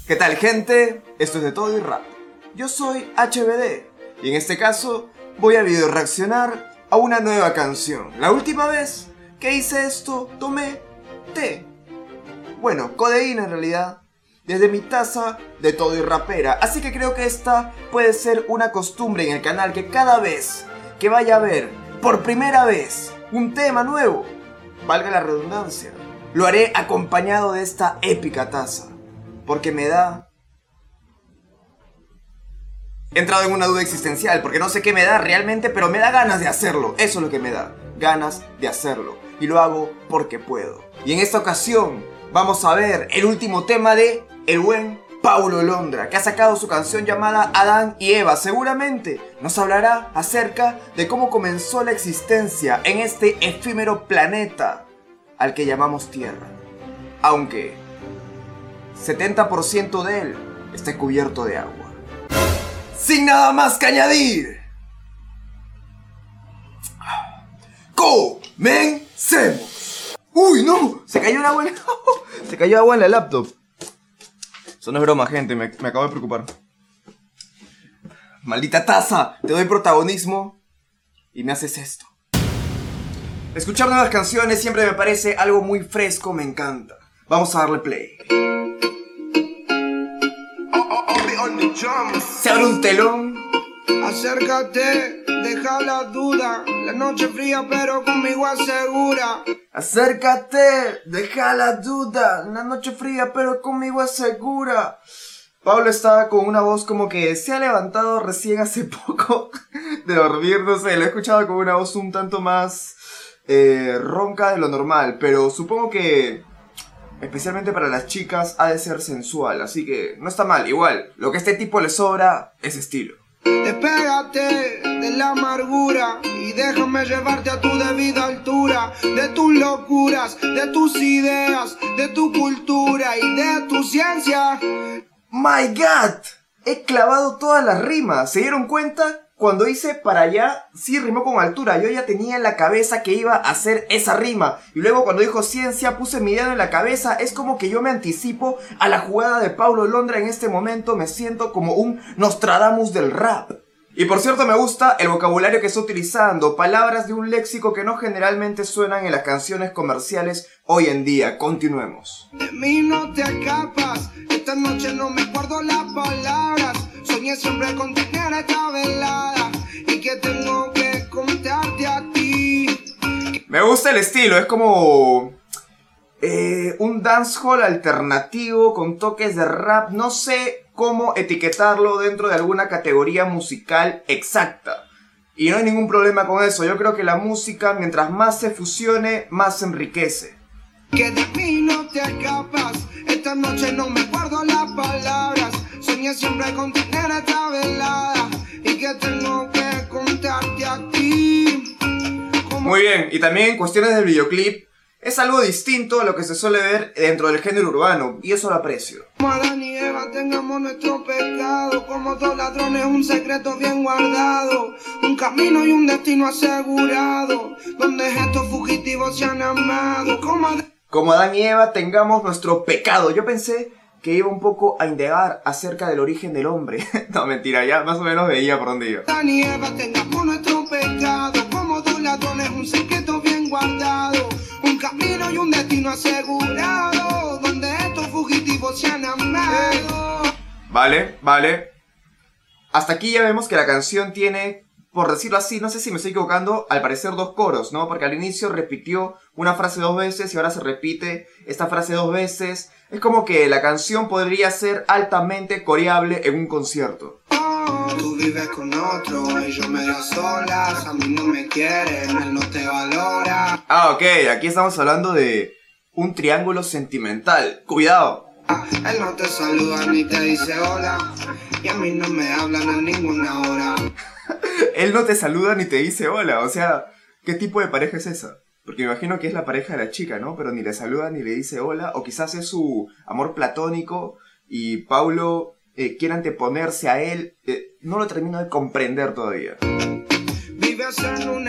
¿Qué tal, gente? Esto es de Todo y Rap. Yo soy HBD y en este caso voy a video reaccionar a una nueva canción. La última vez que hice esto tomé té. Bueno, codeína en realidad, desde mi taza de Todo y Rapera. Así que creo que esta puede ser una costumbre en el canal, que cada vez que vaya a ver por primera vez un tema nuevo, valga la redundancia, lo haré acompañado de esta épica taza. Porque me da... He entrado en una duda existencial, porque no sé qué me da realmente, pero me da ganas de hacerlo. Eso es lo que me da, ganas de hacerlo. Y lo hago porque puedo. Y en esta ocasión vamos a ver el último tema de el buen Paulo Londra, que ha sacado su canción llamada Adán y Eva. Seguramente nos hablará acerca de cómo comenzó la existencia en este efímero planeta al que llamamos Tierra. Aunque 70% de él está cubierto de agua. Sin nada más que añadir, ¡comencemos! ¡Uy, no! Se cayó el agua se cayó agua en la laptop. Eso no es broma, gente, me acabo de preocupar. Maldita taza, te doy protagonismo y me haces esto. Escuchar nuevas canciones siempre me parece algo muy fresco, me encanta. Vamos a darle play. Se abre un telón. Acércate, deja la duda. La noche fría pero conmigo asegura. Acércate, deja la duda. La noche fría pero conmigo asegura. Pablo estaba con una voz como que se ha levantado recién hace poco de dormir, no sé, lo he escuchado con una voz un tanto más ronca de lo normal, pero supongo que especialmente para las chicas ha de ser sensual, así que no está mal. Igual, lo que a este tipo le sobra es estilo. Despégate de la amargura y déjame llevarte a tu debida altura. De tus locuras, de tus ideas, de tu cultura y de tu ciencia. ¡My God! He clavado todas las rimas. ¿Se dieron cuenta? Cuando hice para allá, sí rimó con altura. Yo ya tenía en la cabeza que iba a hacer esa rima. Y luego cuando dijo ciencia, puse mi dedo en la cabeza. Es como que yo me anticipo a la jugada de Paulo Londra en este momento. Me siento como un Nostradamus del rap. Y por cierto, me gusta el vocabulario que está utilizando. Palabras de un léxico que no generalmente suenan en las canciones comerciales hoy en día. Continuemos. De mí no te escapas. Esta noche no me guardo las palabras. Soñé siempre con tener esta velada y que tengo que contarte a ti. Me gusta el estilo, es como un dancehall alternativo con toques de rap. No sé cómo etiquetarlo dentro de alguna categoría musical exacta. Y no hay ningún problema con eso. Yo creo que la música, mientras más se fusione, más se enriquece. Que de mí no te escapas. Esta noche no me guardo las palabras. Soñé siempre con tener esta velada y que tengo que contarte a ti. Muy bien, y también en cuestiones del videoclip, es algo distinto a lo que se suele ver dentro del género urbano, y eso lo aprecio. Como Adán y Eva tengamos nuestro pecado, como dos ladrones un secreto bien guardado, un camino y un destino asegurado, donde estos fugitivos se han amado. Como Adán y Eva tengamos nuestro pecado. Yo pensé que iba un poco a indagar acerca del origen del hombre. No, mentira, ya más o menos veía por dónde iba. Adán y Eva tengamos nuestro pecado, como dos ladrones un secreto bien guardado, un camino y un destino asegurado, donde estos fugitivos se han amado. Vale. Hasta aquí ya vemos que la canción tiene, por decirlo así, no sé si me estoy equivocando, al parecer dos coros, ¿no? Porque al inicio repitió una frase dos veces y ahora se repite esta frase dos veces. Es como que la canción podría ser altamente coreable en un concierto. Tú vives con otro, ellos medio solas, a mí no me quieren, él no te valora. Ah, ok, aquí estamos hablando de un triángulo sentimental. Cuidado. Él no te saluda ni te dice hola, y a mí no me hablan a ninguna hora. Él no te saluda ni te dice hola, o sea, ¿qué tipo de pareja es esa? Porque me imagino que es la pareja de la chica, ¿no? Pero ni le saluda ni le dice hola, o quizás es su amor platónico y Paulo quiere anteponerse a él. No lo termino de comprender todavía. Vives en una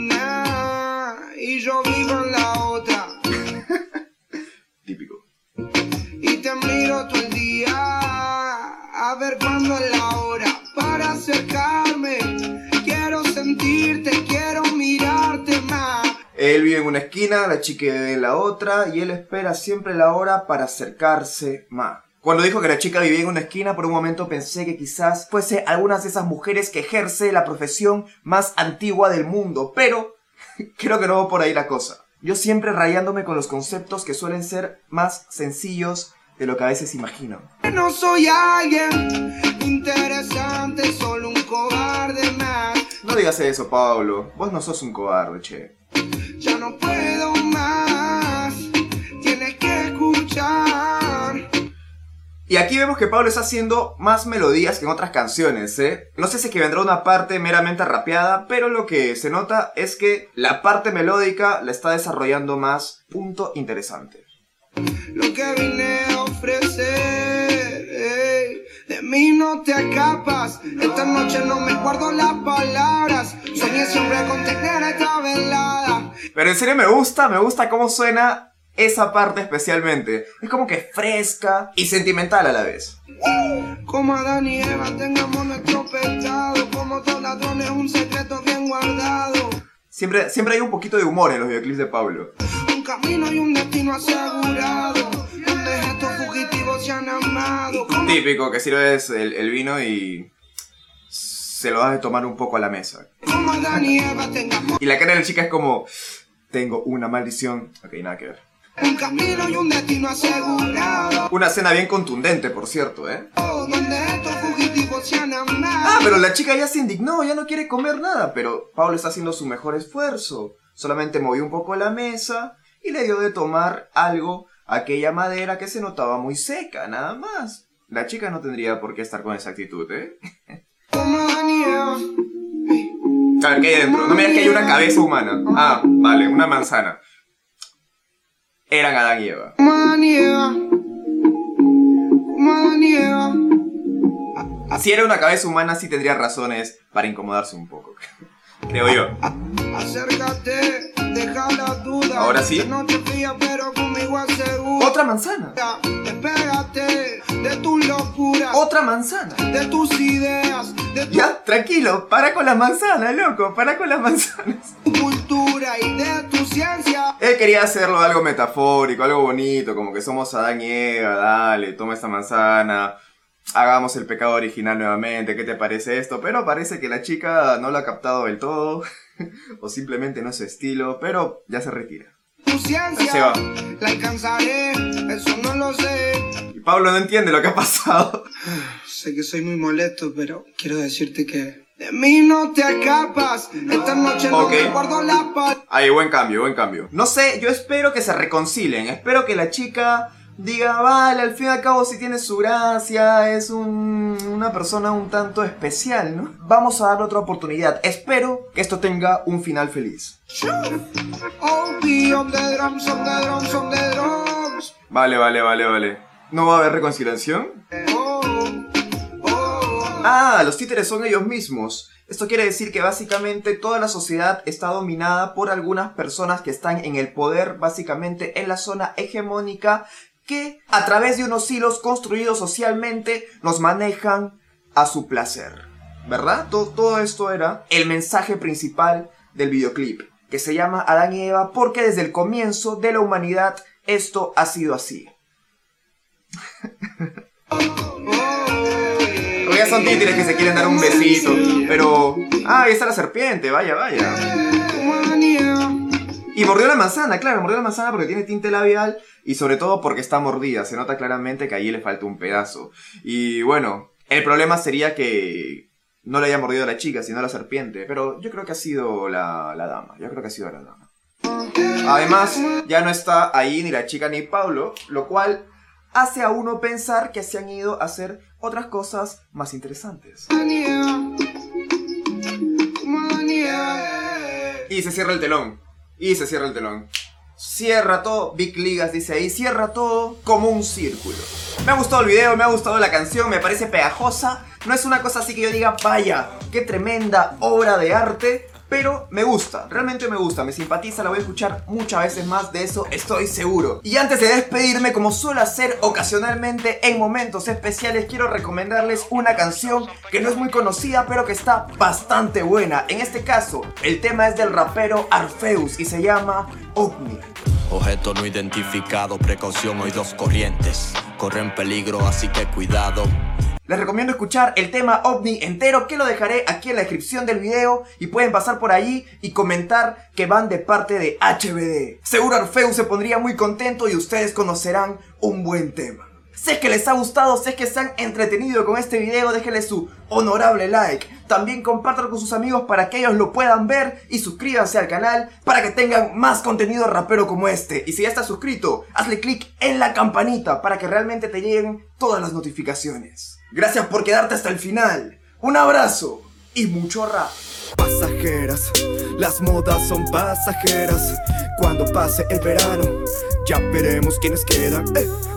esquina y yo vivo en la otra. Típico. Y te miro todo el día A ver cuándo es la hora para acercarme. Quiero sentirte, quiero mirarte más. Él vive en una esquina, la chica vive en la otra y él espera siempre la hora para acercarse más. Cuando dijo que la chica vivía en una esquina, por un momento pensé que quizás fuese alguna de esas mujeres que ejerce la profesión más antigua del mundo, pero creo que no va por ahí la cosa. Yo siempre rayándome con los conceptos que suelen ser más sencillos de lo que a veces imagino. No soy alguien interesante, solo un cobarde más. No digas eso, Pablo. Vos no sos un cobarde, che. Ya no puedo más, tienes que escuchar. Y aquí vemos que Pablo está haciendo más melodías que en otras canciones, ¿eh? No sé si es que vendrá una parte meramente rapeada, pero lo que se nota es que la parte melódica la está desarrollando más. Punto interesante. Lo que vine a ofrecer, de mí no te escapas. Esta noche no me guardo las palabras. Soñé siempre con tener esta velada. Pero en serio me gusta cómo suena esa parte especialmente. Es como que fresca y sentimental a la vez. Como Adán y Eva tengamos nuestro pecado. Como dos ladrones un secreto bien guardado. Siempre hay un poquito de humor en los videoclips de Pablo. Un camino y un destino asegurado. Donde estos fugitivos se han amado. Típico que sirves el vino y se lo das de tomar un poco a la mesa. Como Adán y Eva tengamos Y la cara de la chica es como: tengo una maldición. Ok, nada que ver. un camino y un destino asegurado. Una escena bien contundente, por cierto, ¿eh? Donde estos fugitivos se han amado. Ah, pero la chica ya se indignó, ya no quiere comer nada. Pero Pablo está haciendo su mejor esfuerzo. Solamente movió un poco la mesa y le dio de tomar algo a aquella madera que se notaba muy seca, nada más. La chica no tendría por qué estar con esa actitud, ¿eh? Como Adán y Eva. A ver, ¿qué hay dentro? No me digas que hay una cabeza humana. Ah, vale, una manzana. Eran Adán y Eva. Como Adán y Eva. Como Adán y Eva. Si era una cabeza humana, sí tendría razones para incomodarse un poco. Creo yo. Acércate, deja la duda. Ahora sí. No te fías, pero conmigo asegura. Otra manzana. Despégate de tu locura. Otra manzana. De tus ideas. De tu Ya, tranquilo, para con las manzanas, loco, para con las manzanas. cultura y de tu ciencia. Él quería hacerlo algo metafórico, algo bonito, como que somos Adán y Eva, dale, toma esta manzana, hagamos el pecado original nuevamente, ¿qué te parece esto? Pero parece que la chica no lo ha captado del todo, o simplemente no es su estilo, pero ya se retira. Tu ciencia. Se va. La alcanzaré, eso no lo sé. Y Pablo no entiende lo que ha pasado. Sé que soy muy molesto, pero quiero decirte que de mí no te escapas. Esta noche no Ok. me guardo la paz. Ahí, buen cambio, buen cambio. No sé, yo espero que se reconcilien. Espero que la chica diga, vale, al fin y al cabo sí tiene su gracia, es una persona un tanto especial, ¿no? Vamos a darle otra oportunidad. Espero que esto tenga un final feliz. Oh, be on the drums, on the drums, on the drums. Vale. ¿No va a haber reconciliación? Oh, oh. Ah, los títeres son ellos mismos. Esto quiere decir que básicamente toda la sociedad está dominada por algunas personas que están en el poder, básicamente en la zona hegemónica, que a través de unos hilos construidos socialmente nos manejan a su placer. ¿Verdad? Todo esto era el mensaje principal del videoclip, que se llama Adán y Eva, porque desde el comienzo de la humanidad esto ha sido así. Ya son títeres que se quieren dar un besito, pero... Ah, ahí está la serpiente, vaya. Y mordió la manzana, claro, mordió la manzana porque tiene tinte labial y sobre todo porque está mordida. Se nota claramente que ahí le falta un pedazo. Y bueno, el problema sería que no le haya mordido a la chica, sino a la serpiente. Pero yo creo que ha sido la dama, Además, ya no está ahí ni la chica ni Pablo, lo cual hace a uno pensar que se han ido a hacer otras cosas más interesantes. Y se cierra el telón. Cierra todo, Big Ligas dice ahí, cierra todo como un círculo. Me ha gustado el video, me ha gustado la canción, me parece pegajosa. No es una cosa así que yo diga, vaya, qué tremenda obra de arte, pero me gusta, realmente me gusta, me simpatiza, la voy a escuchar muchas veces más, de eso estoy seguro. Y antes de despedirme, como suelo hacer ocasionalmente en momentos especiales, quiero recomendarles una canción que no es muy conocida, pero que está bastante buena. En este caso, el tema es del rapero Arpheus y se llama OVNI. Objeto no identificado, precaución, hoy dos corrientes corren peligro, así que cuidado. Les recomiendo escuchar el tema OVNI entero, que lo dejaré aquí en la descripción del video y pueden pasar por ahí y comentar que van de parte de HBD. Seguro Arpheus se pondría muy contento y ustedes conocerán un buen tema. Si es que les ha gustado, si es que se han entretenido con este video, déjenle su honorable like. También compártanlo con sus amigos para que ellos lo puedan ver y suscríbanse al canal para que tengan más contenido rapero como este. Y si ya estás suscrito, hazle clic en la campanita para que realmente te lleguen todas las notificaciones. Gracias por quedarte hasta el final. Un abrazo y mucho rap. Pasajeras, las modas son pasajeras. Cuando pase el verano, ya veremos quiénes quedan.